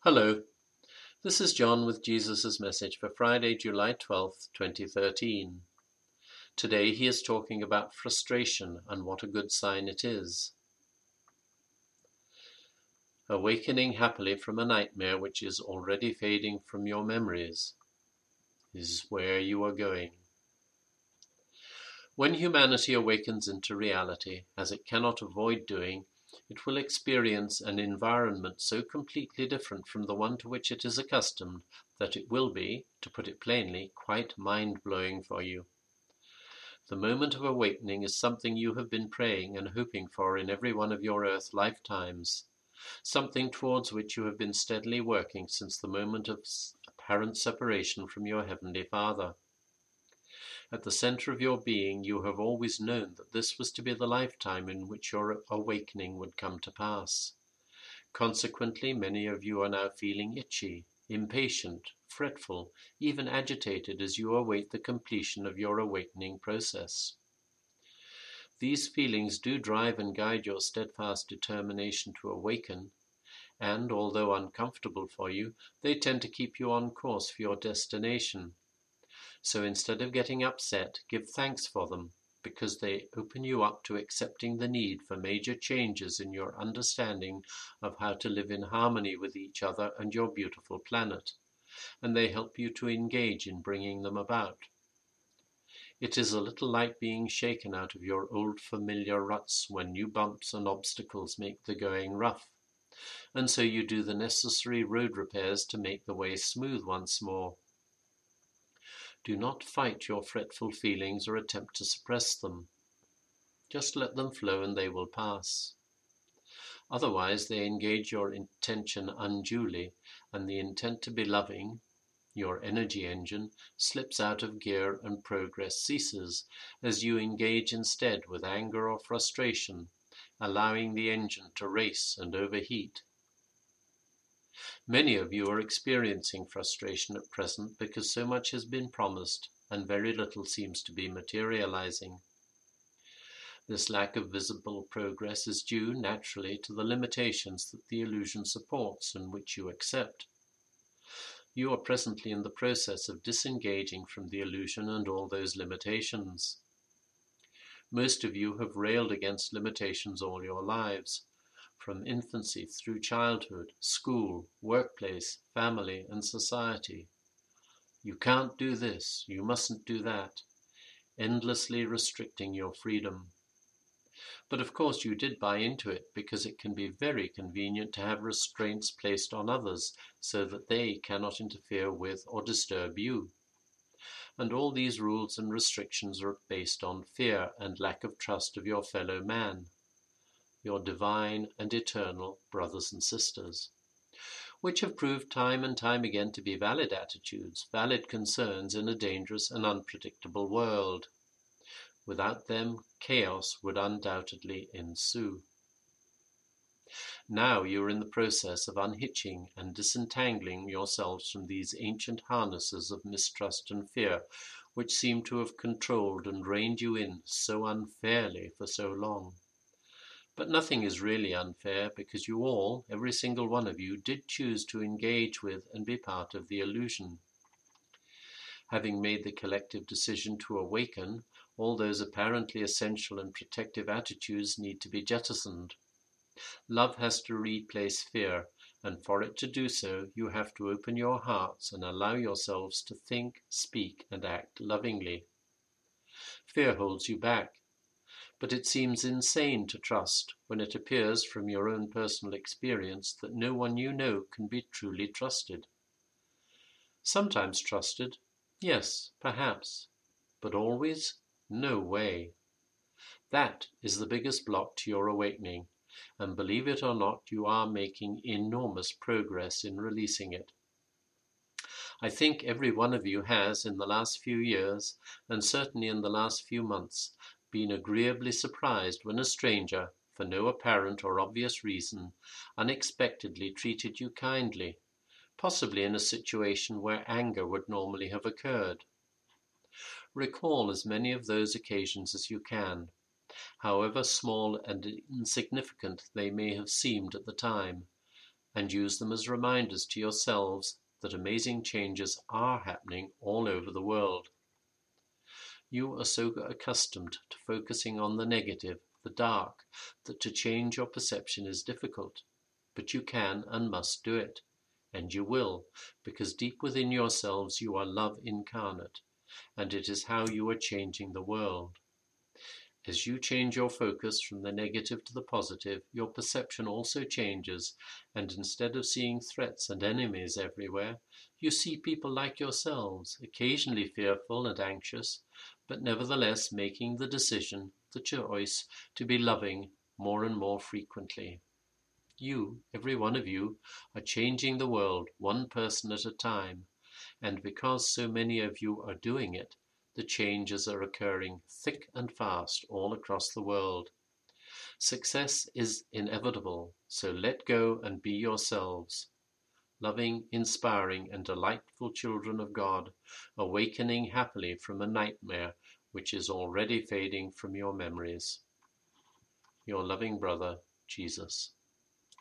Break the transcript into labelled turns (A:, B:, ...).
A: Hello, this is John with Jesus' message for Friday, July 12th, 2013. Today he is talking about frustration and what a good sign it is. Awakening happily from a nightmare which is already fading from your memories is where you are going. When humanity awakens into reality, as it cannot avoid doing, it will experience an environment so completely different from the one to which it is accustomed that it will be, to put it plainly, quite mind-blowing for you. The moment of awakening is something you have been praying and hoping for in every one of your earth lifetimes, something towards which you have been steadily working since the moment of apparent separation from your Heavenly Father. At the center of your being, you have always known that this was to be the lifetime in which your awakening would come to pass. Consequently, many of you are now feeling itchy, impatient, fretful, even agitated as you await the completion of your awakening process. These feelings do drive and guide your steadfast determination to awaken, and although uncomfortable for you, they tend to keep you on course for your destination. So instead of getting upset, give thanks for them, because they open you up to accepting the need for major changes in your understanding of how to live in harmony with each other and your beautiful planet, and they help you to engage in bringing them about. It is a little like being shaken out of your old familiar ruts when new bumps and obstacles make the going rough, and so you do the necessary road repairs to make the way smooth once more. Do not fight your fretful feelings or attempt to suppress them. Just let them flow and they will pass. Otherwise, they engage your intention unduly, and the intent to be loving, your energy engine, slips out of gear and progress ceases as you engage instead with anger or frustration, allowing the engine to race and overheat. Many of you are experiencing frustration at present because so much has been promised and very little seems to be materializing. This lack of visible progress is due, naturally, to the limitations that the illusion supports and which you accept. You are presently in the process of disengaging from the illusion and all those limitations. Most of you have railed against limitations all your lives, from infancy through childhood, school, workplace, family, and society. You can't do this, you mustn't do that, endlessly restricting your freedom. But of course you did buy into it because it can be very convenient to have restraints placed on others so that they cannot interfere with or disturb you. And all these rules and restrictions are based on fear and lack of trust of your fellow man, your divine and eternal brothers and sisters, which have proved time and time again to be valid attitudes, valid concerns in a dangerous and unpredictable world. Without them, chaos would undoubtedly ensue. Now you are in the process of unhitching and disentangling yourselves from these ancient harnesses of mistrust and fear, which seem to have controlled and reined you in so unfairly for so long. But nothing is really unfair because you all, every single one of you, did choose to engage with and be part of the illusion. Having made the collective decision to awaken, all those apparently essential and protective attitudes need to be jettisoned. Love has to replace fear, and for it to do so, you have to open your hearts and allow yourselves to think, speak, and act lovingly. Fear holds you back. But it seems insane to trust when it appears from your own personal experience that no one you know can be truly trusted. Sometimes trusted, yes, perhaps, but always, no way. That is the biggest block to your awakening, and believe it or not, you are making enormous progress in releasing it. I think every one of you has, in the last few years, and certainly in the last few months, been agreeably surprised when a stranger, for no apparent or obvious reason, unexpectedly treated you kindly, possibly in a situation where anger would normally have occurred. Recall as many of those occasions as you can, however small and insignificant they may have seemed at the time, and use them as reminders to yourselves that amazing changes are happening all over the world. You are so accustomed to focusing on the negative, the dark, that to change your perception is difficult. But you can and must do it. And you will, because deep within yourselves you are love incarnate, and it is how you are changing the world. As you change your focus from the negative to the positive, your perception also changes, and instead of seeing threats and enemies everywhere, you see people like yourselves, occasionally fearful and anxious, but nevertheless making the decision, the choice, to be loving more and more frequently. You, every one of you, are changing the world one person at a time, and because so many of you are doing it, the changes are occurring thick and fast all across the world. Success is inevitable, so let go and be yourselves. Loving, inspiring, and delightful children of God, awakening happily from a nightmare which is already fading from your memories. Your loving brother, Jesus.